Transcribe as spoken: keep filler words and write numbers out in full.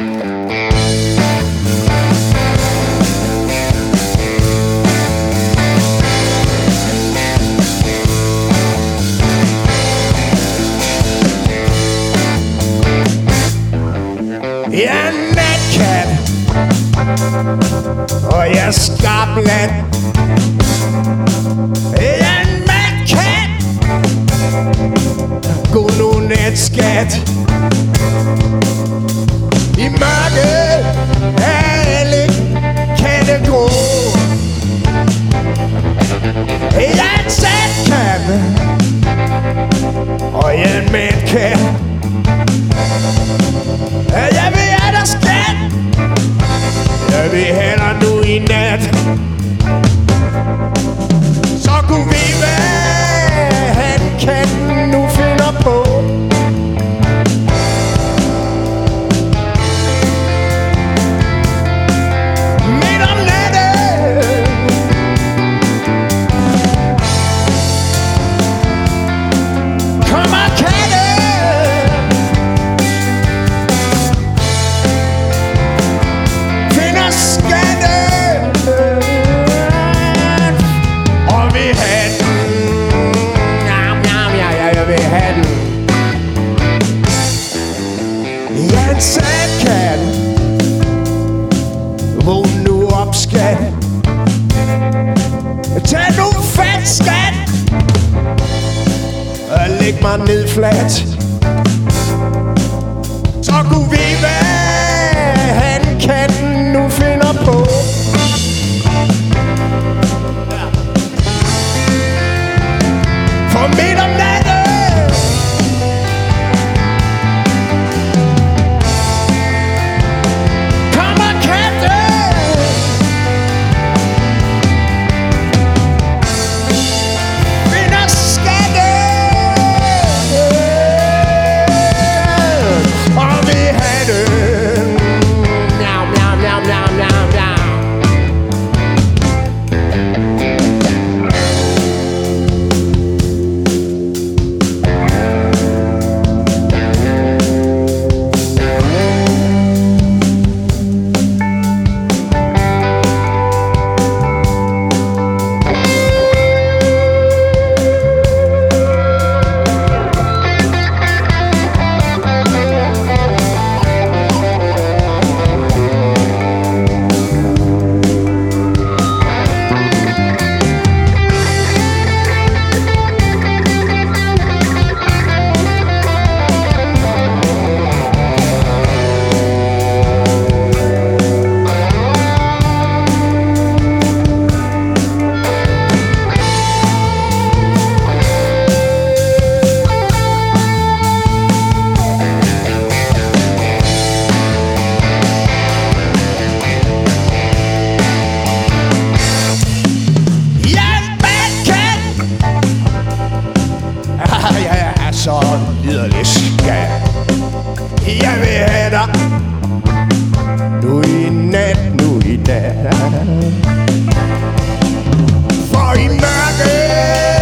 Jeg er en natkat, og jeg er skarplat. Jeg er en natkat. Gå nu nat, skat. I mørket er alle katte grå. Jeg er en satkat, og jeg er en madkat. Jeg vil have dig, skat. Jeg vil have dig nu i nat. Så kunne vi være han katten nu finder på. Midt om natten kommer katten. Satkat, vågn nu op, skat. Tag nu fat, skat, og læg mig ned flat. Så kunne vi være han katten nu finder på. For midt om natten så liderlig skat. Jeg vil have dig nu i nat, nu i nat. For i mørket